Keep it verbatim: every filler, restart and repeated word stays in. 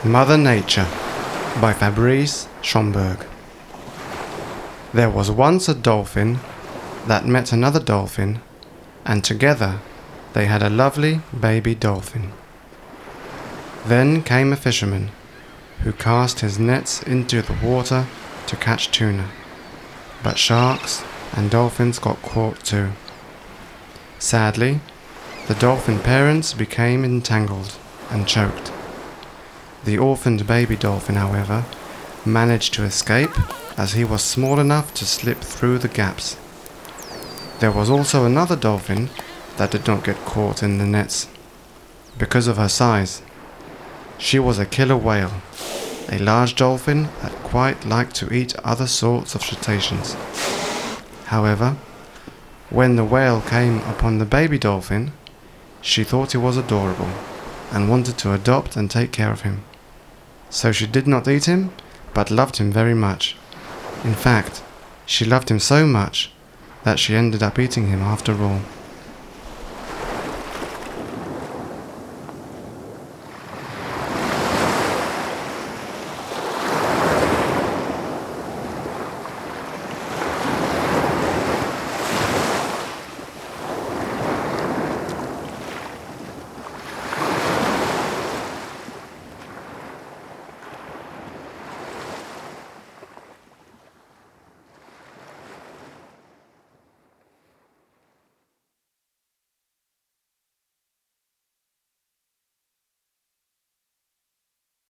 Mother Nature by Fabrice Schomburg. There was once a dolphin that met another dolphin, and together they had a lovely baby dolphin. Then came a fisherman who cast his nets into the water to catch tuna, but sharks and dolphins got caught too. Sadly, the dolphin parents became entangled and choked. The orphaned baby dolphin, however, managed to escape as he was small enough to slip through the gaps. There was also another dolphin that did not get caught in the nets because of her size. She was a killer whale, a large dolphin that quite liked to eat other sorts of cetaceans. However, when the whale came upon the baby dolphin, she thought he was adorable and wanted to adopt and take care of him. So she did not eat him, but loved him very much. In fact, she loved him so much that she ended up eating him after all.